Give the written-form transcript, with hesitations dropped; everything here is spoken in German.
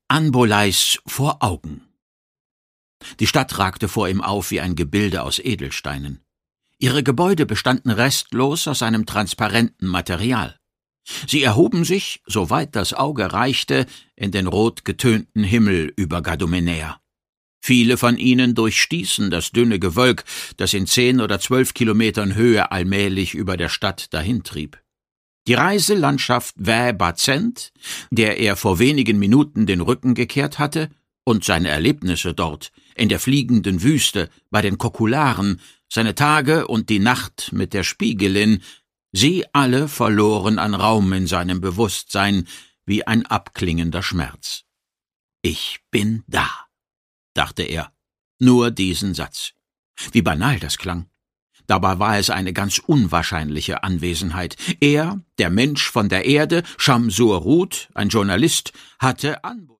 Anbolais vor Augen. Die Stadt ragte vor ihm auf wie ein Gebilde aus Edelsteinen. Ihre Gebäude bestanden restlos aus einem transparenten Material. Sie erhoben sich, soweit das Auge reichte, in den rot getönten Himmel über Gadomenea. Viele von ihnen durchstießen das dünne Gewölk, das in 10 oder 12 Kilometern Höhe allmählich über der Stadt dahintrieb. Die Reiselandschaft Vaux-Bazent, der er vor wenigen Minuten den Rücken gekehrt hatte, und seine Erlebnisse dort, in der fliegenden Wüste, bei den Kokularen, seine Tage und die Nacht mit der Spiegelin, sie alle verloren an Raum in seinem Bewusstsein, wie ein abklingender Schmerz. »Ich bin da«, dachte er, nur diesen Satz. Wie banal das klang. Dabei war es eine ganz unwahrscheinliche Anwesenheit. Er, der Mensch von der Erde, Shamsur Rud, ein Journalist, hatte